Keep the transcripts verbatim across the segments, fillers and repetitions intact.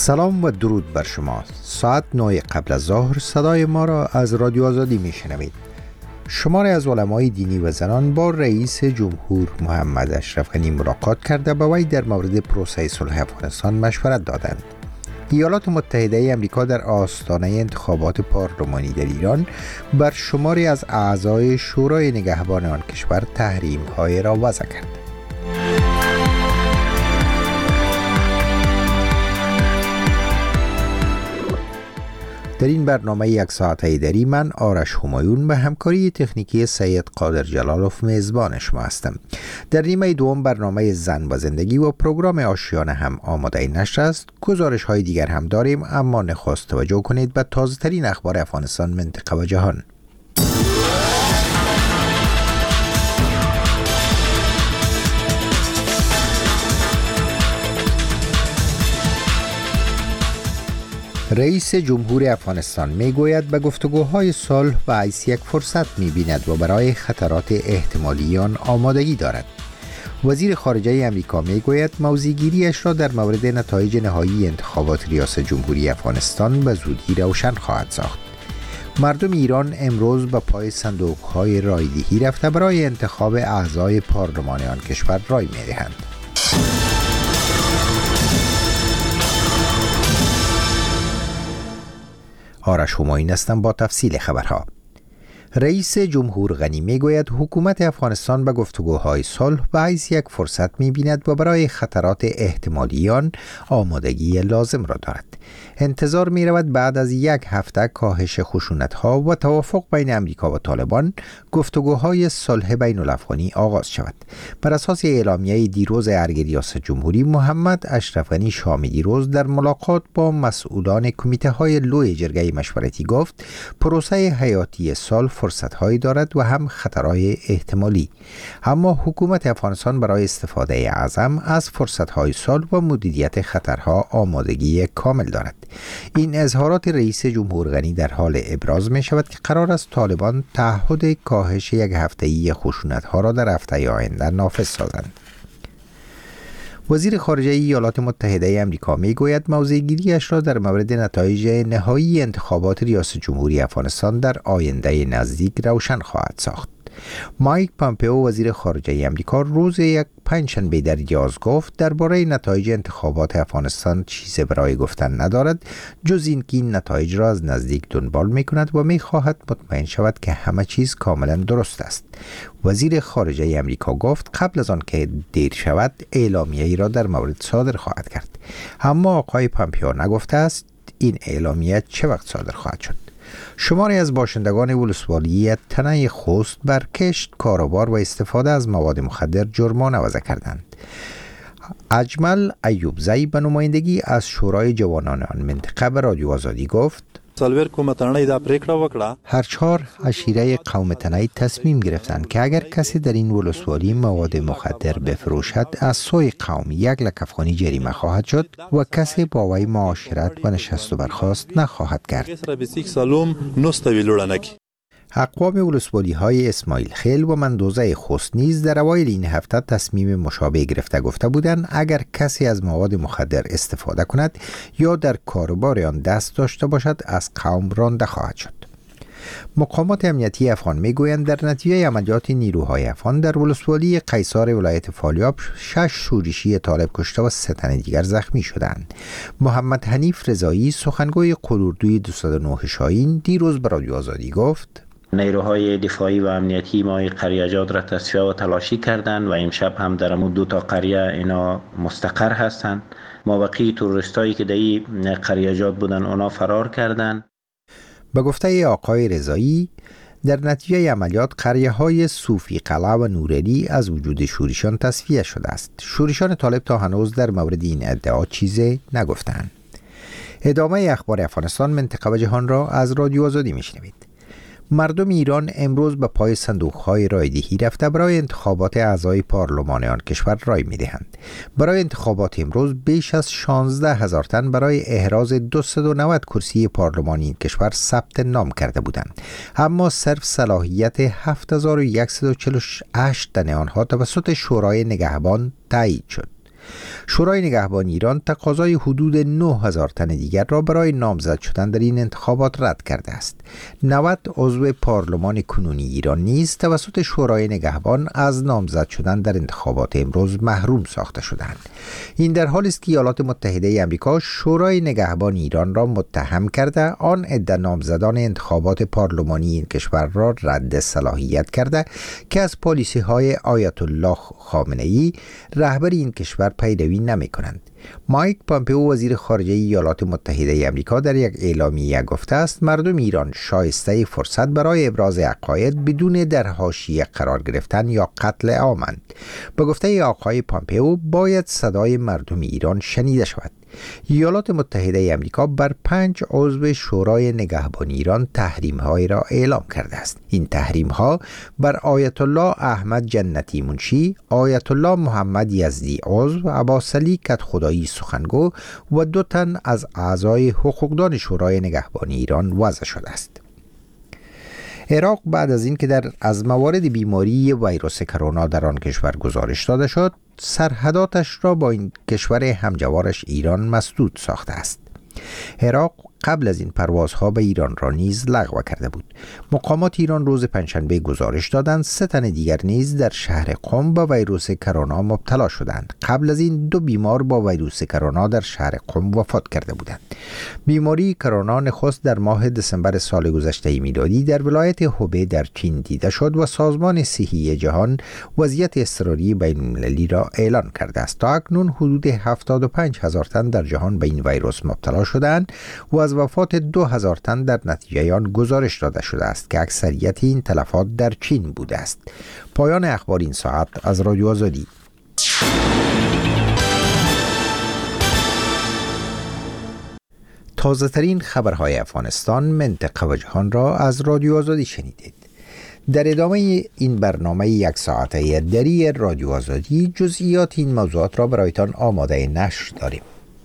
سلام و درود بر شما. ساعت نه قبل از ظهر صدای ما را از رادیو آزادی میشنوید. شماری از علمای دینی و زنان با رئیس جمهور محمد اشرف غنی ملاقات کرده با وی در مورد پروسه صلح افغانستان مشورت دادند. ایالات متحده آمریکا در آستانه انتخابات پارلمانی در ایران بر شماری از اعضای شورای نگهبان آن کشور تحریم‌های را وضع کرد. در این برنامه یک ساعته ایدری من آرش همایون به همکاری تکنیکی سید قادر جلالوف میزبان شما هستم. در نیمه دوم برنامه زن و زندگی و پروگرام آشیانه هم آماده نشر است. گزارش های دیگر هم داریم، اما نخست توجه کنید به تازه ترین اخبار افغانستان، منطقه و جهان. رئیس جمهور افغانستان می گوید به گفتگوهای صلح و عیسی یک فرصت می بیند و برای خطرات احتمالی آن آمادگی دارد. وزیر خارجه آمریکا می گوید موضع‌گیری‌اش را در مورد نتایج نهایی انتخابات ریاست جمهوری افغانستان به زودی روشن خواهد ساخت. مردم ایران امروز به پای صندوق‌های رایدهی رفته برای انتخاب اعضای پارلمان آن کشور رای می دهند. آرش همایون هستم با تفصیل خبرها. رئیس جمهور غنی می گوید حکومت افغانستان به گفتگوهای صلح و حیث یک فرصت می بیند و برای خطرات احتمالی آن آمادگی لازم را دارد. انتظار می رود بعد از یک هفته کاهش خشونت ها و توافق بین امریکا و طالبان گفتگوهای صلح بین الافغانی آغاز شود. بر اساس اعلامیه دیروز ارگ ریاست جمهوری، محمد اشرف غنی شام دیروز در ملاقات با مسئولان کمیته های لوی جرگه مشورتی گفت پروسه حیاتی صلح فرصت‌هایی دارد و هم خطرهای احتمالی، اما حکومت افغانستان برای استفاده اعظم از فرصت‌های صلح و مدیریت خطرها آمادگی کامل دارد. این اظهارات رئیس جمهور غنی در حال ابراز می شود که قرار است طالبان تعهد کاهش یک هفته‌ای خشونت‌ها را در هفته آینده نافذ سازند. وزیر خارجه ایالات متحده آمریکا می گوید موضع‌گیری‌اش را در مورد نتایج نهایی انتخابات ریاست جمهوری افغانستان در آینده نزدیک روشن خواهد ساخت. مایک پامپئو وزیر خارجه آمریکا روز یک پنجشنبه در یاز گفت درباره نتایج انتخابات افغانستان چیزی برای گفتن ندارد جز اینکه این نتایج را از نزدیک دنبال می‌کند و می‌خواهد مطمئن شود که همه چیز کاملا درست است. وزیر خارجه آمریکا گفت قبل از آن که دیر شود اعلامیه‌ای را در مورد صادر خواهد کرد، اما آقای پامپئو نگفته است این اعلامیه چه وقت صادر خواهد شد. شماری از باشندگان ولسوالی تنه خوست بر کشت، کاروبار و استفاده از مواد مخدر جرمانه وضع کردند. اجمل ایوبزی به نمایندگی از شورای جوانان آن منطقه به رادیو آزادی گفت هر چهار عشیره قوم تنه‌ای تصمیم گرفتند که اگر کسی در این ولسوالی مواد مخدر بفروشد از سوی قوم یک لک افغانی جریمه خواهد شد و کسی با وی معاشرت و نشست و برخاست نخواهد کرد. اقوام ولسوالی های اسماعیل خیل و مندوزه خوست نیز در اوایل این هفته تصمیم مشابه گرفته گفته بودند اگر کسی از مواد مخدر استفاده کند یا در کاروبار آن دست داشته باشد از قوم رانده خواهد شد. مقامات امنیتی افغان میگویند در نتیجه عملیات نیروهای افغان در ولسوالی قیصار ولایت فالیاب شش شورشی طالب کشته و سه تن دیگر زخمی شدند. محمد حنیف رضایی سخنگوی قلوردوی دویست و نه شاهین دیروز به رادیو آزادی گفت نیروهای دفاعی و امنیتی ما قریه‌جات را تصفیه و تلاشی کردند و امشب هم در امود دو تا قریه اینا مستقر هستند. مابقی تروریستایی که در این قریه‌جات بودن اونا فرار کردند. به گفته آقای رضایی در نتیجه عملیات قریه‌های صوفی قلعه و نورعلی از وجود شورشان تصفیه شده است. شورشان طالب تا هنوز در مورد این ادعا چیزی نگفتند. ادامه اخبار افغانستان، منطقه و جهان را از رادیو آزادی میشنوید. مردم ایران امروز به پای صندوق‌های رایدهی رفته برای انتخابات اعضای پارلمان آن کشور رای می‌دهند. برای انتخابات امروز بیش از شانزده هزار تن برای احراز دویست و نود کرسی پارلمانی این کشور ثبت نام کرده بودند، اما صرف صلاحیت هفت هزار و صد و چهل و هشت تن آنها توسط شورای نگهبان تایید شد. شورای نگهبان ایران تقاضای حدود نه هزار تن دیگر را برای نامزد شدن در این انتخابات رد کرده است. نود عضو پارلمان کنونی ایران نیز توسط شورای نگهبان از نامزد شدن در انتخابات امروز محروم ساخته شدند. این در حالی است که ایالات متحده آمریکا شورای نگهبان ایران را متهم کرده آن عده نامزدان انتخابات پارلمانی این کشور را رد صلاحیت کرده که از پالیسی های آیت الله خامنه ای رهبر این کشور پیروی نمی کنند. مایک پامپئو وزیر خارجه ایالات متحده آمریکا در یک اعلامیه گفته است مردم ایران شایسته فرصت برای ابراز عقاید بدون در حاشیه قرار گرفتن یا قتل عامند. به گفته آقای پامپئو باید صدای مردم ایران شنیده شود. ایالات متحده آمریکا بر پنج عضو شورای نگهبان ایران تحریم‌های را اعلام کرده است. این تحریم‌ها بر آیت الله احمد جنتی منشی، آیت الله محمد یزدی عضو، عباس علی کدخدایی سخنگو و دو تن از اعضای حقوقدان شورای نگهبان ایران وضع شده است. عراق بعد از اینکه در از موارد بیماری ویروس کرونا در آن کشور گزارش داده شد، سرحداتش را با این کشور همجوارش ایران مسدود ساخته است. عراق قبل از این پروازها به ایران را نیز لغو کرده بود. مقامات ایران روز پنجشنبه گزارش دادند سه تن دیگر نیز در شهر قم با ویروس کرونا مبتلا شدند. قبل از این دو بیمار با ویروس کرونا در شهر قم وفات کرده بودند. بیماری کرونا نخست در ماه دسامبر سال گذشته میلادی در ولایت هوبه در چین دیده شد و سازمان صحی جهان وضعیت اضطراری بین‌المللی را اعلان کرده است. تا اکنون حدود هفتاد و پنج هزار تن در جهان به این ویروس مبتلا شدند و از وفات دو هزار تن در نتیجه آن گزارش داده شده است که اکثریت این تلفات در چین بوده است. پایان اخبار این ساعت از رادیو آزادی. تازه ترین خبرهای افغانستان، منطقه و جهان را از رادیو آزادی شنیدید. در ادامه این برنامه یک ساعته دری رادیو آزادی جزئیات این موضوعات را برایتان آماده نشر داریم.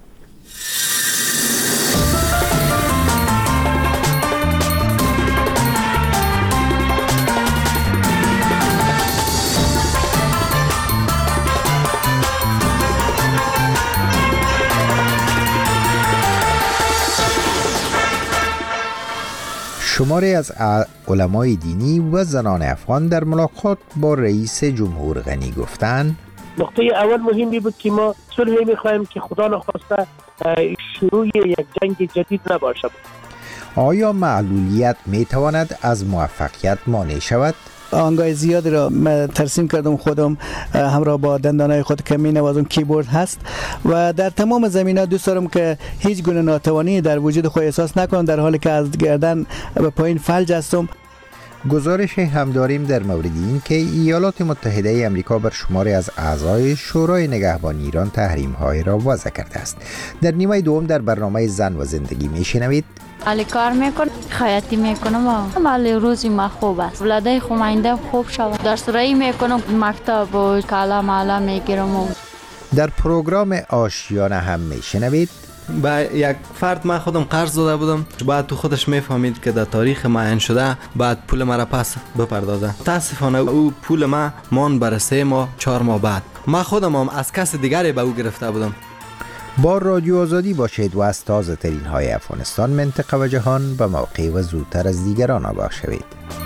شماری از علمای دینی و زنان افغان در ملاقات با رئیس جمهور غنی گفتند نقطه اول مهمی بود که ما صلح می‌خواهیم که خدا نخواسته شروع یک جنگ جدید نباشد. آیا معلولیت میتواند از موفقیت مانع شود؟ آنگاه زیادی را ترسیم کردم، خودم همراه با دندانهای خود که می نوازم کیبورد هست و در تمام زمینه‌ها دوست دارم که هیچ گونه ناتوانی در وجود خود احساس نکنم در حالی که از گردن به پایین فلج هستم. گزارش هم داریم در مورد این که ایالات متحده آمریکا بر شماری از اعضای شورای نگهبان ایران تحریم‌های را وضع کرده است. در نیمه دوم در برنامه زن و زندگی میشنوید علی کار میکنم، خیاطی میکنم و علی روزی ما خوب است. ولادای خمینده خوب شود. در سرایی میکنم، مکتب و کالا مالا میگیرم. در پروگرام آشیانه هم میشنوید با یک فرد ما خودم قرض داده بودم، بعد تو خودش میفهمید که در تاریخ معین شده بعد پول مرا پس بپردازه. تاسفانه او پول ما مان بر سه ماه چهار ماه بعد. ما خودم هم از کس دیگری به او گرفته بودم. با رادیو آزادی باشید و از تازه ترین های افغانستان، منطقه و جهان به موقع و زودتر از دیگران آگاه شوید.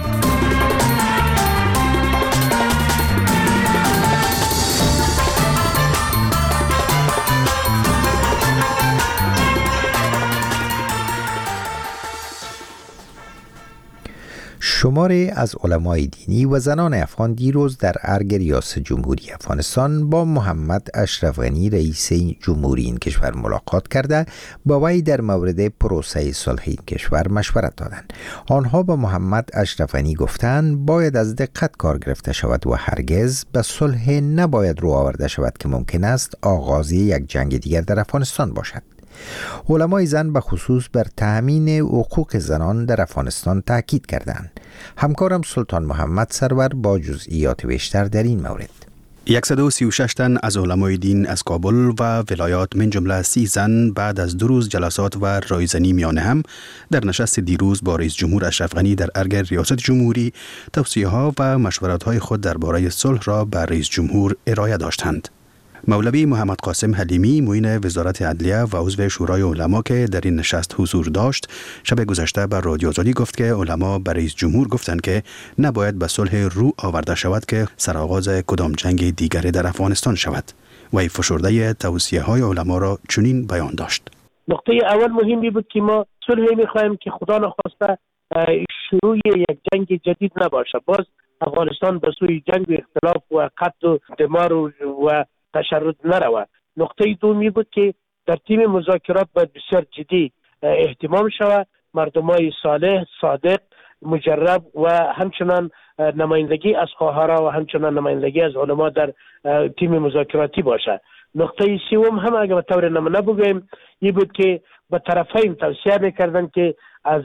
شماری از علمای دینی و زنان افغان دیروز در ارگ ریاست جمهوری افغانستان با محمد اشرف غنی رئیس جمهوری این کشور ملاقات کرده با وی در مورد پروسه صلح این کشور مشورت دادند. آنها با محمد اشرف غنی گفتند باید از دقت کار گرفته شود و هرگز به صلح نباید رو آورده شود که ممکن است آغاز یک جنگ دیگر در افغانستان باشد. علمای زن به خصوص بر تأمین حقوق زنان در افغانستان تاکید کردند. همکارم سلطان محمد سرور با جزئیات بیشتر در این مورد. صد و سی و شش تن از علمای دین از کابل و ولایات من جمله سی زن بعد از دو روز جلسات و رایزنی میانه هم در نشست دیروز با رئیس جمهور اشرف غنی در ارگ ریاست جمهوری توصیه ها و مشورت های خود درباره صلح را به رئیس جمهور ارائه داشتند. مولوی محمد قاسم حلیمی معین وزارت عدلیه و عضو شورای علما که در این نشست حضور داشت شب گذشته بر رادیو آزادی گفت که علما به رئیس جمهور گفتند که نباید به صلح رو آورده شود که سرآغاز کدام جنگ دیگری در افغانستان شود. و فشرده توصیه های علما را چنین بیان داشت. نقطه اول مهمی بود که ما صلح می‌خواهیم که خدا نخواسته شروع یک جنگ جدید نباشه، باز افغانستان به سوی جنگ و اختلاف و قتل و دمار و تشرد نروه. نقطه دومی بود که در تیم مذاکرات باید بسیار جدی اهتمام شود، مردمای صالح، صادق، مجرب و همچنان نمایندگی از خواهرها و همچنان نمایندگی از علما در تیم مذاکراتی باشه. نقطه سوم هم اگر به طور نمونه بگوییم این بود که به طرفین توصیه میکردن که از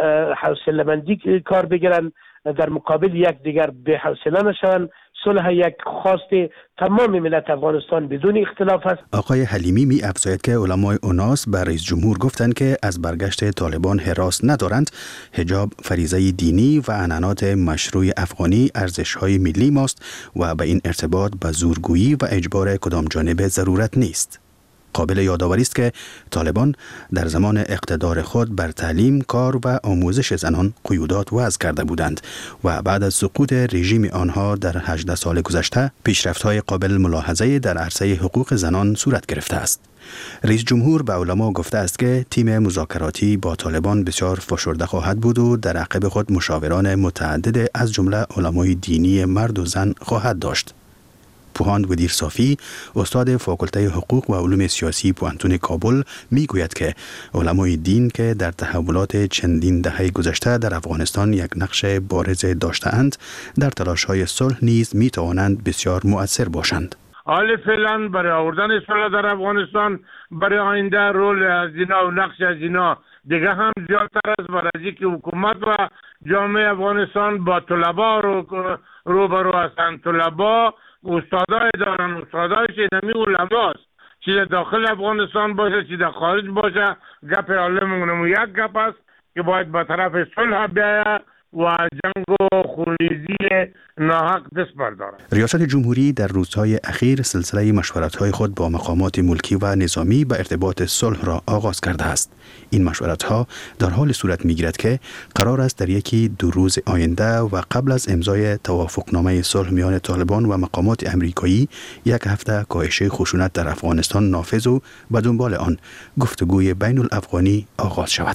حوصله‌مندی کار بگیرن، در مقابل یک دیگر به حوصله نشون. صلح یک خواست تمام ملت افغانستان بدون اختلاف است. آقای حلیمی می افزاید که علمای اوناس به رئیس جمهور گفتند که از برگشت طالبان هراس ندارند. حجاب فریضه دینی و عنعنات مشروع افغانی ارزش‌های ملی ماست و به این ارتباط به زورگویی و اجبار کدام جانب ضرورت نیست. قابل یادآوری است که طالبان در زمان اقتدار خود بر تعلیم، کار و آموزش زنان قیودات وضع کرده بودند و بعد از سقوط رژیم آنها در هجده سال گذشته پیشرفت‌های قابل ملاحظه در عرصه حقوق زنان صورت گرفته است. رئیس جمهور به علما گفته است که تیم مذاکراتی با طالبان بسیار فشرده خواهد بود و در عقب خود مشاوران متعدد از جمله علمای دینی مرد و زن خواهد داشت. پوهاند ودیر صافی، استاد فاکولته حقوق و علوم سیاسی پوهنتون کابل میگوید که علمای دین که در تحولات چندین دهه گذشته در افغانستان یک نقش بارز داشته‌اند، در تلاش‌های صلح نیز میتوانند بسیار مؤثر باشند. حال فعلا برای آوردن صلح در افغانستان برای آینده رول از اینا و نقش از اینا دیگه هم زیادتر است، برای که حکومت و جامعه افغانستان با طلبا رو روبرو هستند. طلبا استادای دارن، استادای شنمی علماست، چی در داخل افغانستان باشه چی در خارج باشه. گپ علممون یک گپ است که باید به طرف صلح بیاید و جنگ و خونریزی ناحق دست بردارد. ریاست جمهوری در روزهای اخیر سلسله مشورت‌های خود با مقامات ملکی و نظامی به ارتباط صلح را آغاز کرده است. این مشورت‌ها در حال صورت می‌گیرد که قرار است در یکی دو روز آینده و قبل از امضای توافقنامه صلح میان طالبان و مقامات امریکایی یک هفته کاهش خشونت در افغانستان نافذ و به دنبال آن گفتگوی بین الافغانی آغاز شود.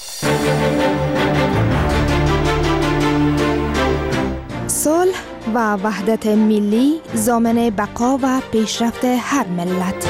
صلح و وحدت ملی ضامن بقا و پیشرفت هر ملت.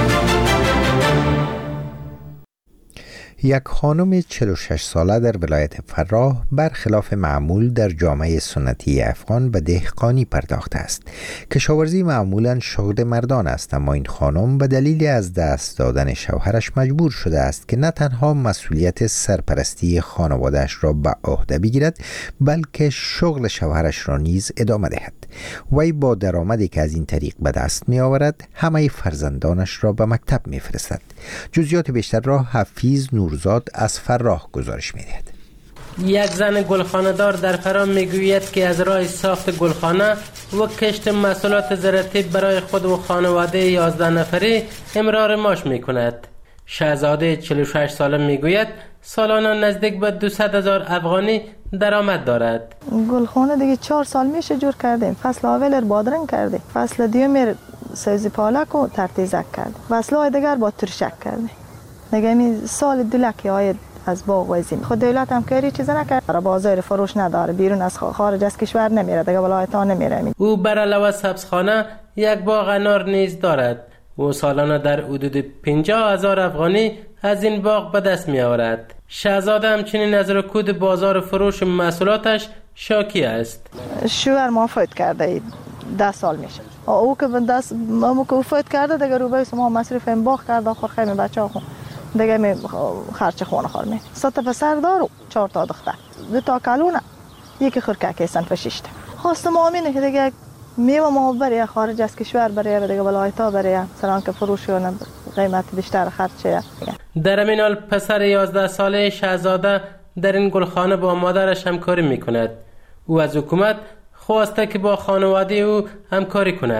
یک خانم چهل و شش ساله در ولایت فراه برخلاف معمول در جامعه سنتی افغان به دهقانی پرداخته است. کشاورزی معمولا شغل مردان است، اما این خانم به دلیل از دست دادن شوهرش مجبور شده است که نه تنها مسئولیت سرپرستی خانواده‌اش را به عهده بگیرد، بلکه شغل شوهرش را نیز ادامه دهد. وی با درآمدی که از این طریق به دست می آورد همه فرزندانش را به مکتب می فرستد. جزئیات بیشتر را حفیظ نورزاد از فراه گزارش می دهد. یک زن گلخانه دار در فراه می گوید که از راه ساخت گلخانه و کشت محصولات زراعتی برای خود و خانواده یازده نفری امرار معاش می کند. شهزاده چهل و شش ساله می گوید سالانه نزدیک به دویست هزار افغانی درآمد دارد. گلخانه دیگه چهار سال میشه جور کردیم. فصل اول بادرنگ کردیم، فصل دیگه سبزی پالک و ترتیزک کردیم، فصل های دیگر با ترشک کردیم. دیگه می سال دلکی های از باغ و زمین. خود دولت هم کاری چیز نکرد. برای بازار فروش نداره، بیرون از خارج از کشور نمیره، دیگه ولایت‌ها نمیره. او بر علاوه سبزخانه یک باغ انار نیز دارد. او سالانه در حدود پنجاه هزار افغانی از این باغ به دست می آورد. شهزاده همچنین از رکود بازار فروش محصولاتش شاکی است. شوهر ما فوت کرده ده سال میشه. او که دست ما که فوت کرده دیگه روبه ما مصرف این باغ کرده، آخر خیلی بچه‌ها خون دیگه می خرچ خونه خور می. سه تا پسر دارو، چهار تا دختر، دو تا کلونه، یکی خرککی صنف شش. خواست ما همینه که دیگه میوه ما بره خارج از کشور بره، دیگه ولایت‌ها بره، سران که فروش و قیمت بیشتر خرچه. در همین حال پسر یازده ساله شهزاده در این گلخانه با مادرش همکاری میکند. او از حکومت خواسته که با خانواده او همکاری کند.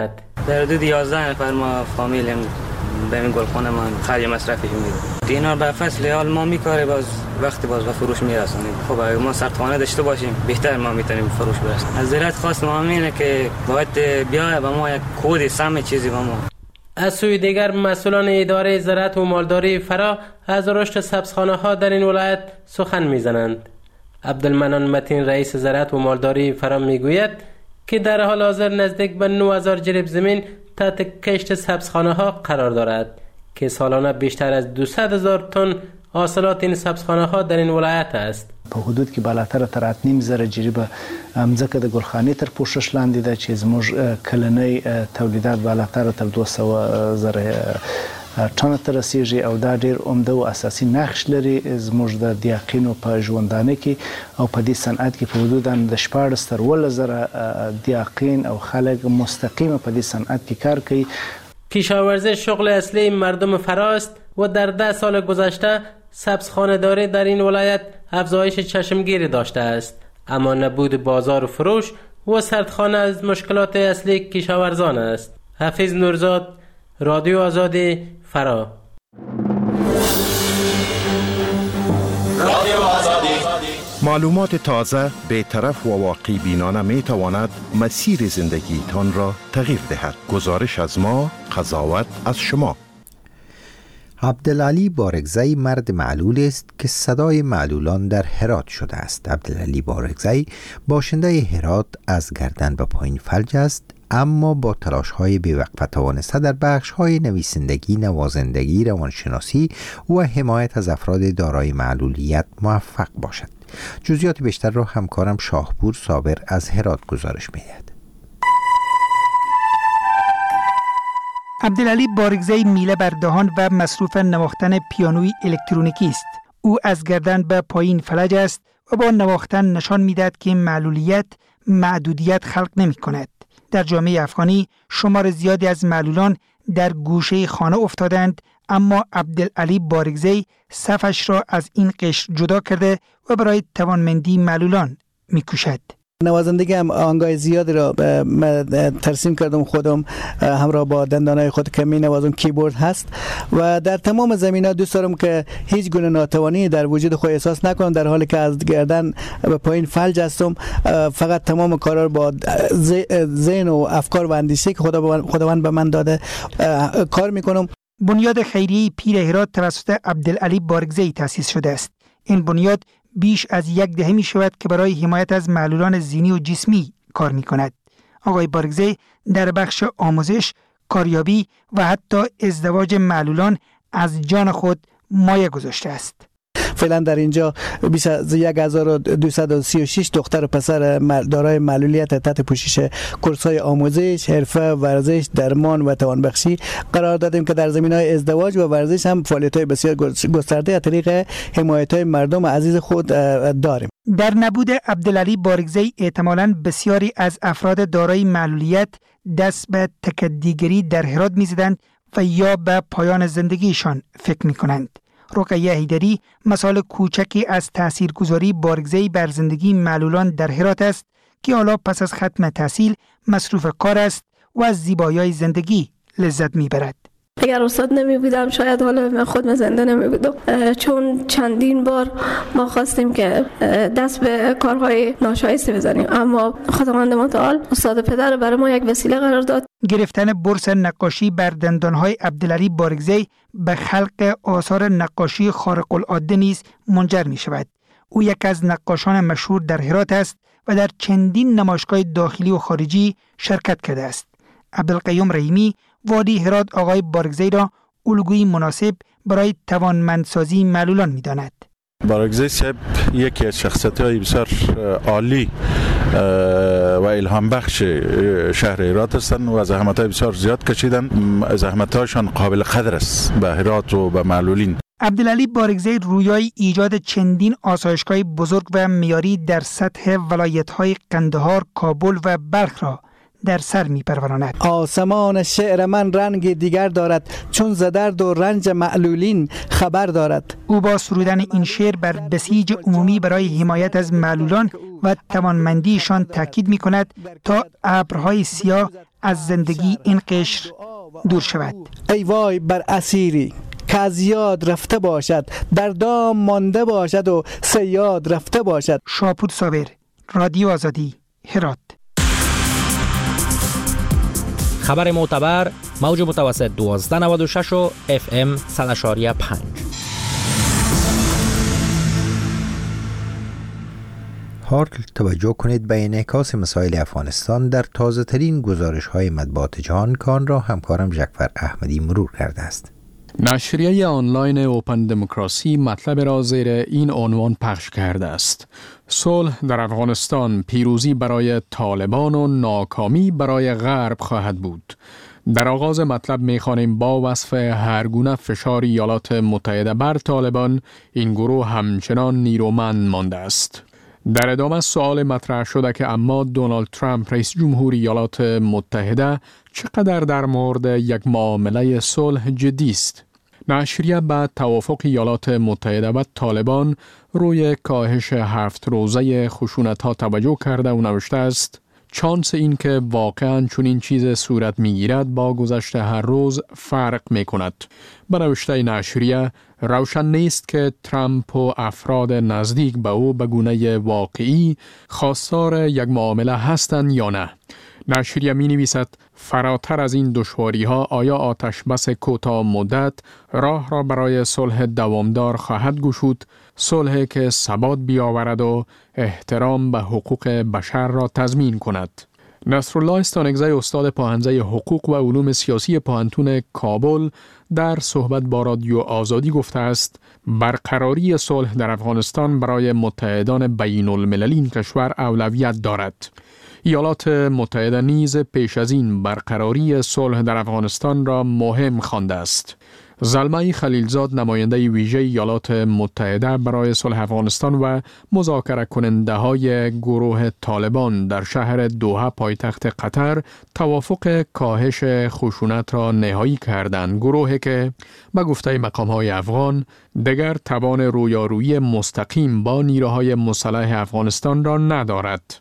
در حدود یازده نفر ما فامیلیم به این گلخانه ما خرج مصرفش میدیم. دینار به فصل حال ما میکاره، باز وقتی باز به فروش میرسونیم. خب اگه ما سرخانه داشته باشیم بهتر ما میتونیم فروش برسونیم. از زراعت خواست ما اینه که باید بیاید به ما یک کد سم چیزی به ما. از سوی دیگر مسئولان اداره زراعت و مالداری فرا از رشد سبزخانه ها در این ولایت سخن میزنند. عبدالمنان متین رئیس زراعت و مالداری فرا میگوید که در حال حاضر نزدیک به نه هزار جریب زمین تحت کشت سبزخانه ها قرار دارد که سالانه بیشتر از دویست هزار تن حاصلات این سبزخانه ها در این ولایت است. په حدود کې بالاتر تر اته نیم زره جریبه ځمکه د ګلخانې تر پوښښ لاندې ده چې زموږ کلنۍ تولیدات بالاتر تر دوه سوه زره ټنه ته رسیږي او دا ډیر عمده او اساسي نقش لري زموږ د دیاقینو په ژوندانه کې او په دې صنعت کې په حدود د شپاړس تر اووه زره دیاقین او خلک مستقیمه په دې صنعت کې کار کوي. کشاورزی شغل اصلی مردم فراست و در ده سال گذشته سبزخانه داری در این ولایت افزایش چشمگیری داشته است، اما نبود بازار و فروش و سردخانه از مشکلات اصلی کشاورزان است. حفیظ نورزاد، رادیو آزادی، فرا. رادیو آزادی. معلومات تازه، بی‌طرف و واقعی بینانه می تواند مسیر زندگی تان را تغییر دهد. گزارش از ما، قضاوت از شما. عبدالعلی بارگزی مرد معلول است که صدای معلولان در هرات شده است. عبدالعلی بارگزی باشنده هرات از گردن به پایین فلج است، اما با تلاش‌های بی‌وقفه توانسته در بخش‌های نویسندگی، نوازندگی، روانشناسی و حمایت از افراد دارای معلولیت موفق باشد. جزئیات بیشتر را همکارم شاهپور صابر از هرات گزارش می‌دهد. عبدالعلی بارگزی میله بر دهان و مصروف نواختن پیانوی الکترونیکی است. او از گردن به پایین فلج است و با نواختن نشان می‌دهد که معلولیت محدودیت خلق نمی‌کند. در جامعه افغانی شمار زیادی از معلولان در گوشه خانه افتادند، اما عبدالعلی بارگزی صفش را از این قشر جدا کرده و برای توانمندی معلولان می‌کوشد. نوازندگی هم آهنگای زیادی را ترسیم کردم خودم، همراه با دندانای خود که می نوازم. کیبورد هست و در تمام زمینه‌ها دوست دارم که هیچ گونه ناتوانی در وجود خود احساس نکنم، در حالی که از گردن به پایین فلج هستم. فقط تمام کارا با ذهن و افکار و اندیشه که خداوند به من داده کار میکنم. بنیاد خیریه پیر هرات توسط عبدالعلی بارگزی تأسیس شده است. این بنیاد بیش از یک دهه می شود که برای حمایت از معلولان ذهنی و جسمی کار می کند. آقای بارگزی در بخش آموزش، کاریابی و حتی ازدواج معلولان از جان خود مایه گذاشته است. فعلا در اینجا بیش از یک هزار و دویست و سی و شش دختر و پسر دارای معلولیت تحت پوشش کورس‌های آموزش، حرفه، ورزش، درمان و توانبخشی قرار دادیم که در زمینه‌های ازدواج و ورزش هم فعالیت‌های بسیار گسترده از طریق حمایت‌های مردم عزیز خود داریم. در نبود عبدالعلی بارگزی احتمالاً بسیاری از افراد دارای معلولیت دست به تکدیگری در هرات می‌زدند و یا به پایان زندگیشان فکر می‌کنند. رقیه حیدری مثال کوچکی از تاثیرگذاری بارگزی بر زندگی معلولان در هرات است که حالا پس از ختم تحصیل مصروف کار است و از زیبایی‌های زندگی لذت میبرد. اگر استاد نمی بودم شاید حالا من خود زنده نمی بودم، چون چندین بار ما خواستیم که دست به کارهای ناشایسته بزنیم، اما خداوند متعال استاد پدر برای ما یک وسیله قرار داد. گرفتن بورس نقاشی بر دندانهای عبدالعلی بارگزی به خلق آثار نقاشی خارق العاده نیز منجر می شود. او یک از نقاشان مشهور در هرات است و در چندین نمایشگاه داخلی و خارجی شرکت کرده است. عبدالقیوم رحیمی وادی هرات آقای بارگزی را الگویی مناسب برای توانمندسازی معلولان می داند. بارگزی صاحب یکی از شخصیت‌های بسیار عالی و الهام بخش شهر هرات هستند و زحمت‌های بسیار زیاد کشیدن. زحمت‌هاشان قابل قدر است به هرات و به معلولین. عبدالعلی بارگزی رویای ایجاد چندین آسایشگاه بزرگ و معیاری در سطح ولایت‌های قندهار، کابل و بلخ را در سر می پروراند. آسمان شعر من رنگ دیگر دارد، چون ز درد و رنج معلولین خبر دارد. او با سرودن این شعر بر بسیج عمومی برای حمایت از معلولان و توانمندیشان تاکید می کند تا ابرهای سیاه از زندگی این قشر دور شود. ای وای بر اسیری که از یاد رفته باشد، در دام مانده باشد و صیاد رفته باشد. شاپور صابر، رادیو آزادی، هرات. خبر معتبر، موج متوسط دوازده نود و شش و اف ام صد و پنج. حال توجه کنید به انعکاس مسائل افغانستان در تازه ترین گزارش های مطبوعات جهان که آن را همکارم جعفر احمدی مرور کرده است. نشریه آنلاین اوپن دموکراسی مطلب را زیر این عنوان پخش کرده است: صلح در افغانستان پیروزی برای طالبان و ناکامی برای غرب خواهد بود. در آغاز مطلب می‌خوانیم با وصف هرگونه فشار ایالات متحده بر طالبان، این گروه همچنان نیرومند مانده است. در ادامه سوال مطرح شده که اما دونالد ترامپ رئیس جمهور ایالات متحده چقدر در مورد یک معامله صلح جدی است. نشریه به توافق ایالات متحده و طالبان روی کاهش هفت روزه خشونت‌ها توجه کرده و نوشته است: چانس این که واقعاً چنین چیز صورت می‌گیرد با گذشت هر روز فرق می‌کند. به نوشته نشریه روشن نیست که ترامپ و افراد نزدیک به او به گونه واقعی خواستار یک معامله هستند یا نه. نشریه می نویسد فراتر از این دشواری ها آیا آتش بس کوتاه مدت راه را برای صلح دوامدار خواهد گشود، صلحی که ثبات بیاورد و احترام به حقوق بشر را تضمین کند. نصرالله استانگزی، استاد پاهنزه حقوق و علوم سیاسی پاهنتون کابل، در صحبت با رادیو آزادی گفته است برقراری صلح در افغانستان برای متحدان بین المللی این کشور اولویت دارد. ایالات متحده نیز پیش از این برقراری صلح در افغانستان را مهم خوانده است. زلمه خلیلزاد، نماینده ویژه ایالات متحده برای صلح افغانستان و مذاکره کننده های گروه طالبان در شهر دوحه پایتخت قطر توافق کاهش خشونت را نهایی کردند. گروهی که به گفته مقام های افغان دیگر توان رویارویی مستقیم با نیروهای مسلح افغانستان را ندارد.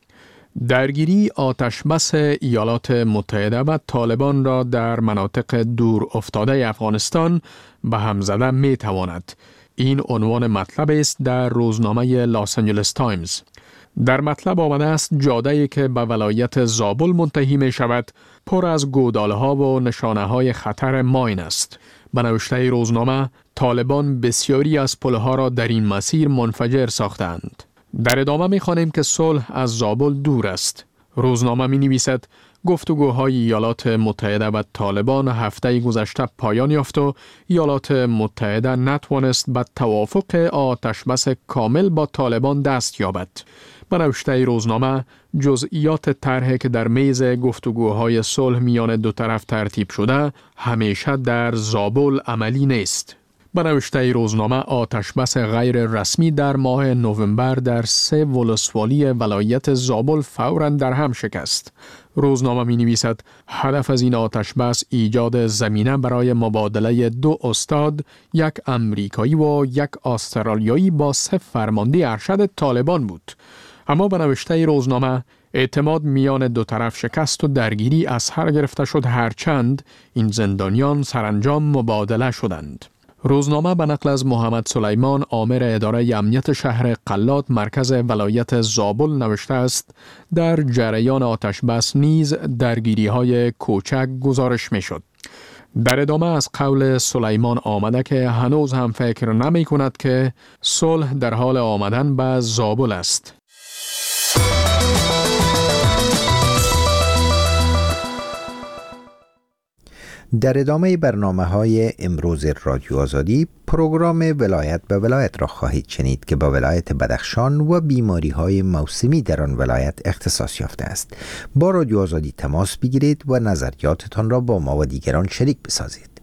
درگیری آتش بس ایالات متحده و طالبان را در مناطق دور افتاده افغانستان به هم زده می تواند. این عنوان مطلب است در روزنامه لاس آنجلس تایمز. در مطلب آمده است جاده‌ای که به ولایت زابل منتهی می شود پر از گودالها و نشانه های خطر ماین است. به نوشته روزنامه طالبان بسیاری از پلها را در این مسیر منفجر ساختند. در ادامه می خوانیم که صلح از زابل دور است. روزنامه می نویسد گفتگوهای ایالات متحده و طالبان هفته گذشته پایان یافت و ایالات متحده نتوانست به توافق آتش بس کامل با طالبان دست یابد. به نوشته روزنامه جزئیات طرحی که در میز گفتگوهای صلح میان دو طرف ترتیب شده همیشه در زابل عملی نیست. به نوشته روزنامه آتش بس غیر رسمی در ماه نوامبر در سه ولسوالی ولایت زابل فوراً در هم شکست. روزنامه می نویسد هدف از این آتش بس ایجاد زمینه برای مبادله دو استاد، یک امریکایی و یک استرالیایی با سه فرمانده ارشد طالبان بود. اما به نوشته روزنامه اعتماد میان دو طرف شکست و درگیری از سر گرفته شد، هرچند این زندانیان سرانجام مبادله شدند. روزنامه به نقل از محمد سلیمان، آمر اداره امنیت شهر قلات مرکز ولایت زابل نوشته است در جریان آتش بس نیز درگیری های کوچک گزارش می شد. در ادامه از قول سلیمان آمده که هنوز هم فکر نمی کند که صلح در حال آمدن به زابل است. در ادامه برنامه های امروز رادیو آزادی پروگرام ولایت به ولایت را خواهید شنید که با ولایت بدخشان و بیماری های موسمی در آن ولایت اختصاص یافته است. با رادیو آزادی تماس بگیرید و نظریاتتان را با ما و دیگران شریک بسازید.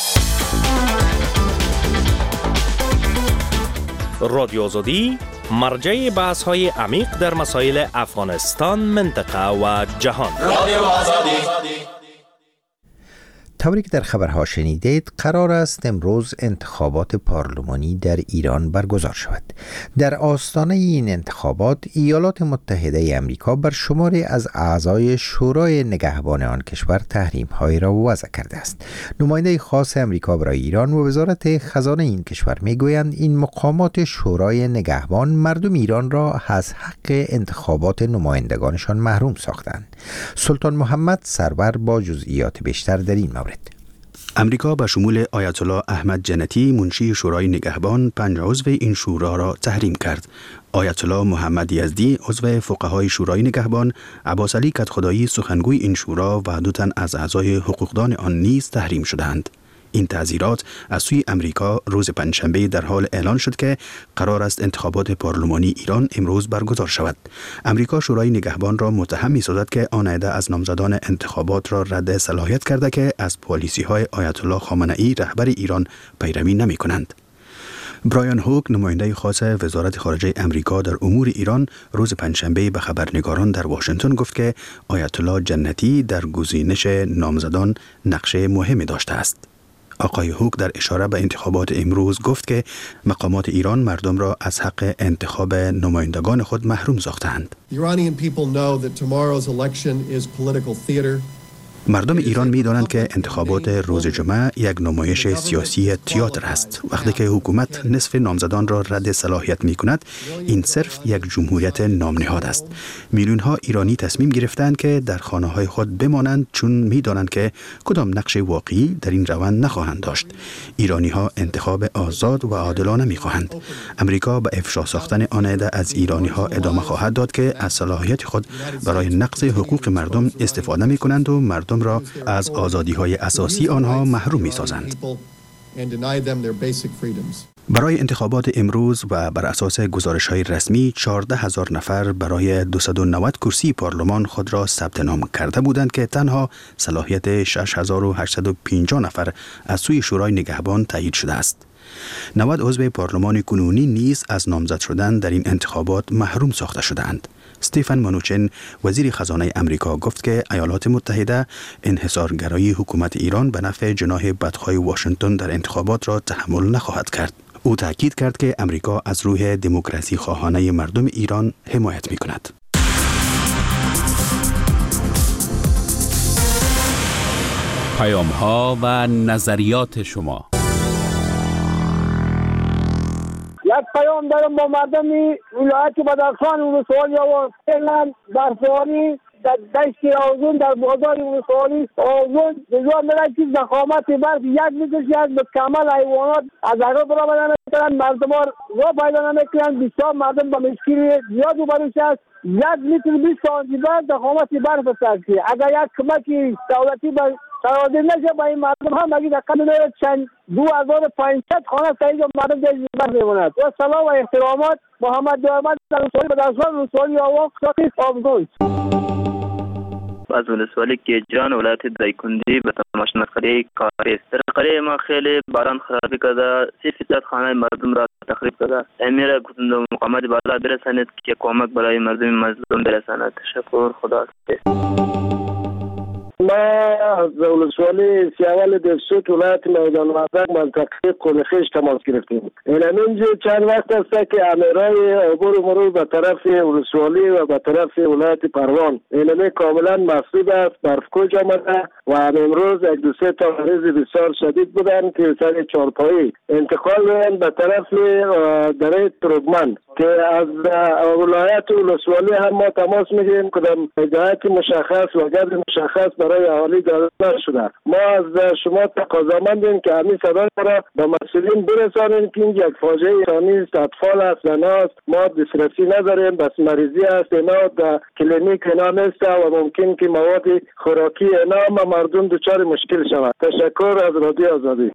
رادیو آزادی مرجع بحث های عمیق در مسائل افغانستان، منطقه و جهان. رادیو آزادی. طوری که در خبرها شنیدید، قرار است امروز انتخابات پارلمانی در ایران برگزار شود. در آستانه این انتخابات ایالات متحده آمریکا بر شماری از اعضای شورای نگهبان آن کشور تحریم‌هایی را وضع کرده است. نماینده خاص آمریکا برای ایران و وزارت خزانه این کشور میگویند این مقامات شورای نگهبان مردم ایران را از حق انتخابات نمایندگانشان محروم ساختند. سلطان محمد سرور با جزئیات بیشتر در این مورد. امریکا به شمول آیت الله احمد جنتی منشی شورای نگهبان پنج عضو این شورا را تحریم کرد. آیت الله محمد یزدی عضو فقهای شورای نگهبان، عباس علی کدخدایی سخنگوی این شورا و دو تن از اعضای حقوقدان آن نیز تحریم شدند. این تعزیرات از سوی امریکا روز پنجشنبه در حال اعلان شد که قرار است انتخابات پارلمانی ایران امروز برگزار شود. امریکا شورای نگهبان را متهم می‌سازد که آن عده از نامزدان انتخابات را رد صلاحیت کرده که از پالیسی‌های آیت الله خامنه‌ای رهبر ایران پیروی نمی‌کنند. برایان هوک نماینده خاص وزارت خارجه امریکا در امور ایران روز پنجشنبه به خبرنگاران در واشنگتن گفت که آیت الله جنتی در گزینش نامزدان نقش مهمی داشته است. آقای هوک در اشاره به انتخابات امروز گفت که مقامات ایران مردم را از حق انتخاب نمایندگان خود محروم ساختند. مردم ایران می دانند که انتخابات روز جمعه یک نمایش سیاسی تئاتر است. وقتی که حکومت نصف نامزدان را رد صلاحیت می کند، این صرف یک جمهوریت نامنهاد است. میلیون ها ایرانی تصمیم گرفتند که در خانه های خود بمانند چون می دانند که کدام نقش واقعی در این روند نخواهند داشت. ایرانی ها انتخاب آزاد و عادلانه می خواهند. امریکا به افشا ساختن آن عده از ایرانی ها ادامه خواهد داد که از صلاحیت خود برای نقض حقوق مردم استفاده می کنند و مردم را از آزادی‌های اساسی آنها محروم می‌سازند. برای انتخابات امروز و بر اساس گزارش‌های رسمی چهارده هزار نفر برای دویست و نود کرسی پارلمان خود را ثبت نام کرده بودند که تنها صلاحیت شش هزار و هشتصد و پنجاه نفر از سوی شورای نگهبان تایید شده است. نود عضو پارلمان کنونی نیز از نامزد شدن در این انتخابات محروم ساخته شدند. استیفن منوچن وزیر خزانه امریکا گفت که ایالات متحده انحصارگرایی حکومت ایران به نفع جناح بدخواه واشنگتن در انتخابات را تحمل نخواهد کرد. او تاکید کرد که امریکا از روح دموکراسی خواهانه مردم ایران حمایت می کند. پیام ها و نظریات شما. یک پیام دارم با مردم ولایت بدخشان ولسوالی و فعلا در سوانی در دشت آوزون در بازار ولسوالی آوزون بزار میره که زخامت برف یک میکشی از کمال حیوانات از اگه برا بدن میکنن مردم ها را پیدا نمیکنن. بسیار مردم با مشکل زیاد روبروش است. یک لیتر بیست سانتیمتر زخامت برف سرکی اگر یک کمکی دولتی به سرازی نشه با این مردم هم اگه دقیقا میره چند دو هزار و پانصد خانه سعید و مردم در زیبت میموند. و سلام و احترامات محمد دارمد در رسولی بدرسان رسولی آواق ساقی آبزون از ولسوالی که جان ولایت دایکندی به تماش نقره کاری است. در قریه ما خیلی باران خرابی کرده، سی فیصد خانه مردم را تخریب کرده. امیر گفتند مقامات بالا برساند که کمک برای مردم مظلوم برساند. تشکر، خدا حافظ. ما از ولسوالی سیاوال دفسوت ولایت میدان وردک منطقه قلخیش تماس گرفتیم. اینجا چند وقت است که امیرای عبور مرور به طرف ولسوالی و به طرف ولایت پروان اینمی کاملا مسدود است، برفکوچ آمده و امروز یک دو سه تا مریض بسیار شدید بودن که سر چارپایی انتقال می‌کنند به طرف دره ترکمن که از ولایت ولسوالی هم ما تماس میگیریم کدام جهت مشخص و گرد مشخص برای اهالی داده نشده. ما از شما تقاضامندیم که همین صدا را به مسئولین برسانیم که این یک فاجعه انسانی است، اطفال است، زناست، ما دسترسی نداریم، بس مریضی است، اینا در کلینیک اینا نیست و ممکن که مواد خوراکی اینا مردم دچار مشکل شود. تشکر از رادیو آزادی.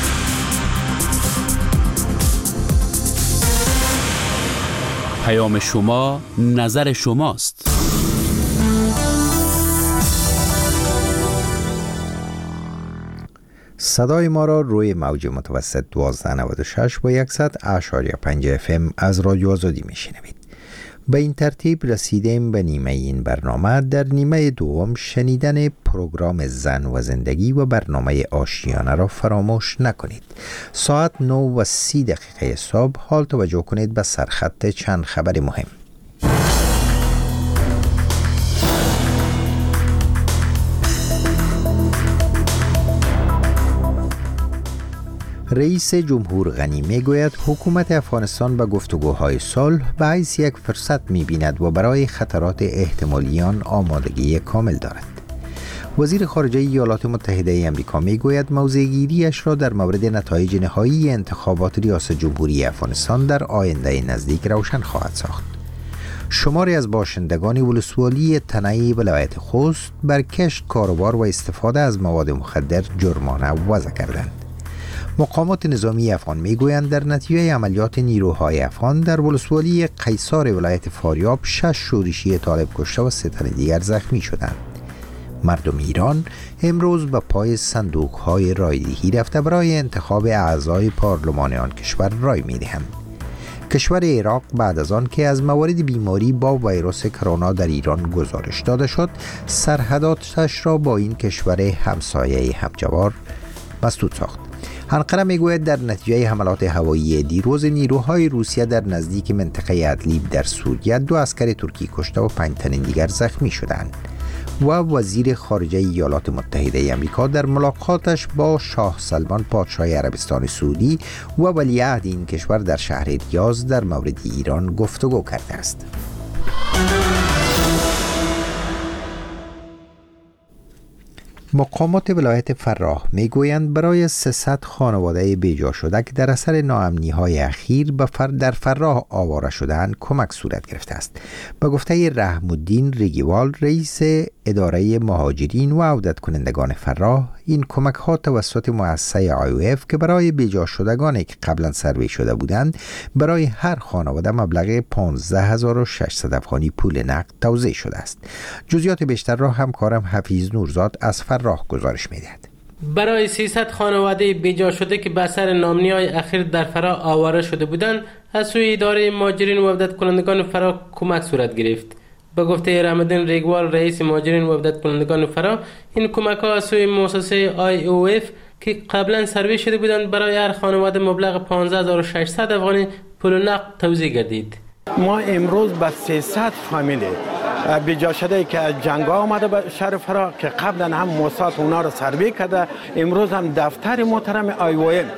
پیام شما نظر شماست. صدای ما را روی موج متوسط دوازده نود و شش با صد و شش اشاریه پنج اف ام از رادیو آزادی میشنوید. به این ترتیب رسیدیم به نیمه این برنامه. در نیمه دوم شنیدن پروگرام زن و زندگی و برنامه آشیانه را فراموش نکنید. ساعت نه و سی دقیقه صبح حال توجه کنید به سرخط چند خبر مهم. رئیس جمهور غنی می گوید حکومت افغانستان به گفتگوهای صلح به حیث یک فرصت می بیند و برای خطرات احتمالی آن آمادگی کامل دارد. وزیر خارجه ایالات متحده آمریکا می گوید موضع‌گیری‌اش را در مورد نتایج نهایی انتخابات ریاست جمهوری افغانستان در آینده نزدیک روشن خواهد ساخت. شماری از باشندگان ولسوالی تنعی ولایت خوست بر کشت، کاروبار و استفاده از مواد مخدر جرمانه وضع کردند. مقامات نظامی افغان میگویند در نتیجه عملیات نیروهای افغان در ولسوالی قیصار ولایت فاریاب شش شورشی طالب کشته و سه تن دیگر زخمی شدند. مردم ایران امروز به پای صندوق‌های رایدهی رفته برای انتخاب اعضای پارلمان آن کشور رای می‌دهند. کشور عراق بعد از آن که از موارد بیماری با ویروس کرونا در ایران گزارش داده شد، سرحداتش را با این کشور همسایه همجوار مسدود ساخت. انقره میگوید در نتیجه حملات هوایی دیروز نیروهای روسیه در نزدیک منطقه ادلیب در سوریه دو عسکر ترکی کشته و پنج تن دیگر زخمی شدند. و وزیر خارجه ایالات متحده آمریکا در ملاقاتش با شاه سلمان پادشاه عربستان سعودی و ولیعهد این کشور در شهر ریاض در مورد ایران گفتگو کرده است. مقامات ولایت فراه میگویند برای سیصد خانواده بیجا شده که در اثر ناامنی‌های اخیر به فر در فراه آواره شدند کمک صورت گرفته است. به گفته رحم الدین ریگیوال رئیس اداره مهاجرین و عودت کنندگان فراه، این کمک ها توسط مؤسسه آی او اف که برای بیجا شدگانی که قبلا سروی شده بودند برای هر خانواده مبلغ پانزده هزار و ششصد افغانی پول نقد توزیع شده است. جزئیات بیشتر را همکارم حفیظ نورزاد از فراه گزارش می‌دهد. برای سیصد خانواده بیجا شده که به اثر ناامنی‌های اخیر در فراه آواره شده بودند، از سوی اداره مهاجرین و عودت کنندگان فراه کمک صورت گرفت. به گفته رحم الدین ریگوال رئیس مهاجرین و عودت کنندگان فراه، این کمک ها از سوی مؤسسه آی او اف که قبلا سروی شده بودند برای هر خانواده مبلغ پانزده هزار و ششصد افغانی پول نقد توزیع گردید. ما امروز به سیصد فامیل بیجا شده که از جنگ آمده به شهر فراه که قبلا هم موساد اونا رو سروی کرده، امروز هم دفتر محترم آی او ام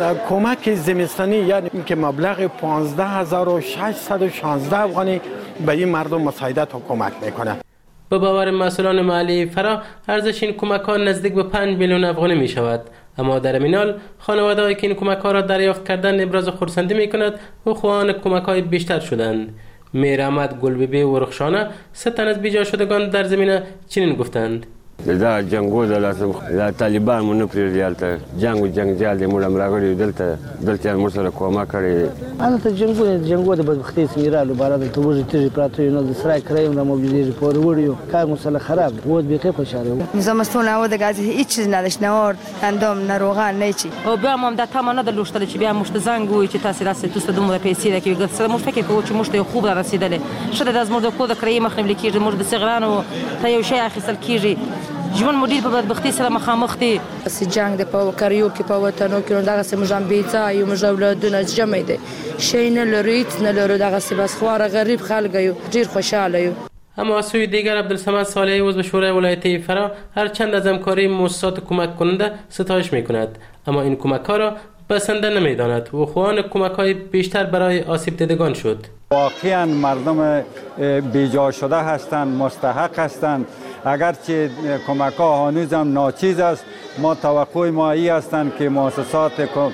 کمک زمستانی یعنی که مبلغ پانزده هزار و ششصد و شانزده افغانی به این مردم مساعدت و کمک میکنه. به باور مسئولان محلی فراه ارزش این کمک ها نزدیک به پنج میلیون افغانی می شود. اما در این حال خانواده هایی که این کمک ها را دریافت کردند ابراز خرسندی می کند و خواهان کمک های بیشتر شدند. میر احمد گلبیبی و رخشانه سه تن از بیجا شدگان در زمینه چنین گفتند: دا جنگو دلته دا طالبان مونږ پریږدي جنگ و جنگجال دي موږ راغلي دلته دلته موږ سره کومه کړې انا ته جنگو جنگو د بدبختی سمیرالو بارا ته وږي تیږي پراته نو د سرای کړی نو موجودی پور وړیو کار مسله خراب بود به کې خوشاله زمستون او د غاز هیڅ چیز نداشت نه اور اندام نه روغان نه چی او بیا هم د تمانه د لوشتل چې بیا مشت زنګ وي چې تاسو راست توسته دومره پیسې ده کې ګرځه مو فکر کوو چې مشت خوب رسیدلې شته د ازمر د کو د کړی مخنه لیکي مر د صغرانو ته یو شی اخیستل کیږي ژوند مدیر په بدبختی سره مخامخ دي. سی جنگ د پاو کاریو کې پاو تنو کې دغه سم جنبیتا یو مجاولدونه جمع دي شي نه لریت نه لرو دغه سی بس خوار غریب خلک یو ډیر خوشاله یو. اما از سوی دیگر عبدالصمد صالحی عضو شورای ولایت فراه هر چند از همکاری مؤسسات کمک کننده ستایش میکند، اما این کمک ها را بسنده نمیداند و خواهان کمک های بیشتر برای آسیب دیدگان شد. واقعا مردم بیجا شده هستند، مستحق هستند. اگرچه کمک ها هنوز هم ناچیز است، ما توقع ما ای هستند که مؤسسات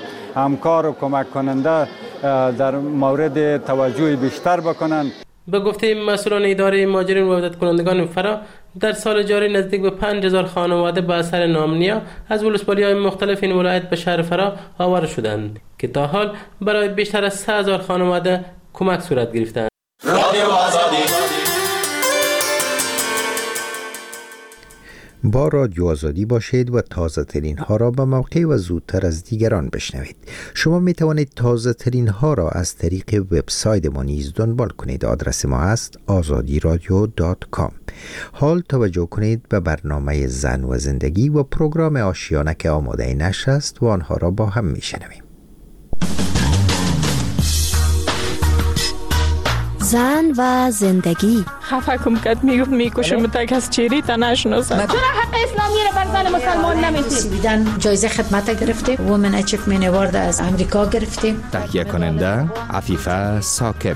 همکار و کمک کننده در مورد توجه بیشتر بکنند. به گفته مسئولان اداره مهاجرین و عودت کنندگان فراه، در سال جاری نزدیک به پنج هزار خانواده به اثر ناامنی از ولسوالی‌های مختلف این ولایت به شهر فراه آواره شدند که تا حال برای بیشتر از سه هزار خانواده کمک صورت گرفتند. با رادیو آزادی باشید و تازه ترین ها را به موقع و زودتر از دیگران بشنوید. شما می توانید تازه ترین ها را از طریق وبسایت ما نیز دنبال کنید. آدرس ما است آزادی رادیو دات کام. حال توجه کنید به برنامه زن و زندگی و پروگرام آشیانه که آماده نشر است و آنها را با هم می شنویم. زن و زندگی. خفه کم کد میگفت میکشم تا کس چیری تا نشناسم. چرا حق اسلامی را بر زن مسلمان نمیدید؟ بیدن جایزه خدمت گرفته، وومن اچیومنت اوارد از امریکا گرفته. تهیه کننده عفیفه ثاقب.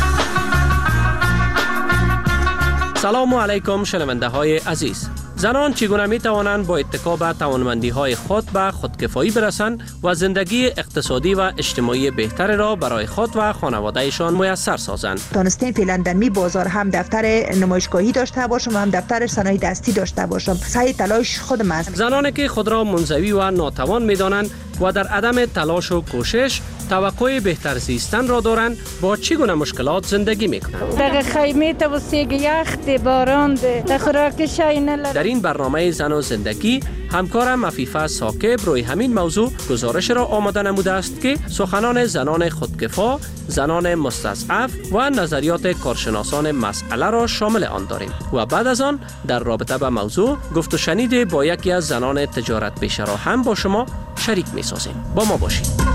سلام علیکم شنونده های عزیز. زنان چگونه می توانند با اتکا به توانمندی های خود به خودکفایی برسند و زندگی اقتصادی و اجتماعی بهتر را برای خود و خانوادهشان میسر سازند. دانستیم فعلا در می بازار هم دفتر نمایشگاهی داشته باشم و هم دفتر صنایع دستی داشته باشم. سعی تلاش خودم است. زنانی که خود را منزوی و ناتوان می دانند و در عدم تلاش و کوشش توقع بهتر زیستن را دارند، با چگونه مشکلات زندگی میکنند؟ در خیمه توسیگ یخ باران در خوراک شای نلر. در این برنامه زن و زندگی همکارم عفیفه ثاقب روی همین موضوع گزارش را آماده نموده است که سخنان زنان خودکفا، زنان مستضعف و نظریات کارشناسان مسئله را شامل آن داریم و بعد از آن در رابطه با موضوع گفت و شنید با یکی از زنان تجارت پیشه را هم با شما شریک می سازیم. با ما باشید.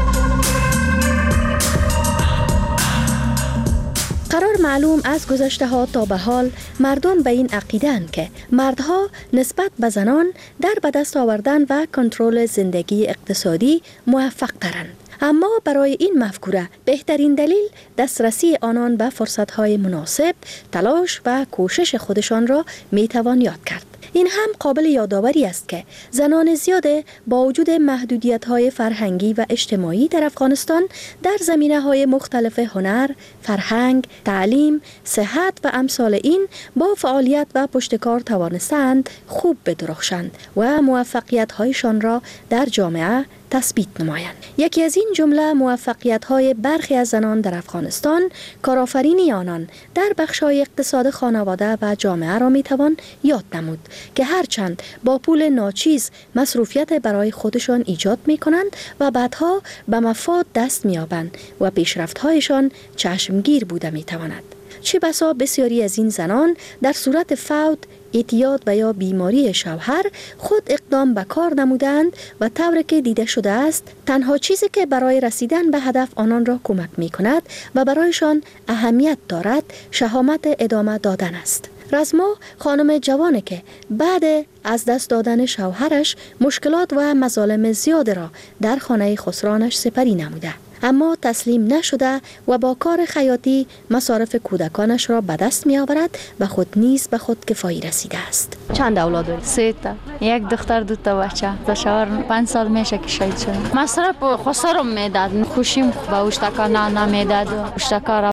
قرار معلوم از گذشته ها تا به حال مردم به این عقیده‌اند که مردها نسبت به زنان در به دست آوردن و کنترل زندگی اقتصادی موفق ترند. اما برای این مفکوره بهترین دلیل دسترسی آنان به فرصت‌های مناسب، تلاش و کوشش خودشان را میتوان یاد کرد. این هم قابل یادآوری است که زنان زیاده با وجود محدودیت‌های فرهنگی و اجتماعی در افغانستان در زمینه‌های مختلف هنر، فرهنگ، تعلیم، صحت و امثال این با فعالیت و پشتکار توانستند خوب بدرخشند و موفقیت‌هایشان را در جامعه تثبیت نمایند. یکی از این جمله موفقیت‌های برخی از زنان در افغانستان کارآفرینی آنان در بخش‌های اقتصاد خانواده و جامعه را می‌توان یاد نمود که هرچند با پول ناچیز مصروفیت برای خودشان ایجاد می‌کنند و بعدها به مفاد دست می‌یابند و پیشرفت‌هایشان چشمگیر بوده می‌تواند. چه بسا بسیاری از این زنان در صورت فوت، اعتیاد و یا بیماری شوهر خود اقدام به کار نمودند و طوری که دیده شده است تنها چیزی که برای رسیدن به هدف آنان را کمک می کند و برایشان اهمیت دارد شهامت ادامه دادن است. رزما خانم جوانی که بعد از دست دادن شوهرش مشکلات و مظالم زیاد را در خانه خسرانش سپری نموده، اما تسلیم نشده و با کار خیاطی مصارف کودکانش را به دست می آورد و خود نیز به خود کفایی رسیده است. چند اولاد داری؟ سه تا. یک دختر دو تا بچه. تا شوهر پنج سال میشه که شهید شد. مصرف خسرم میداد. خوشیم به اشتکا نه نمیداد. اشتکا را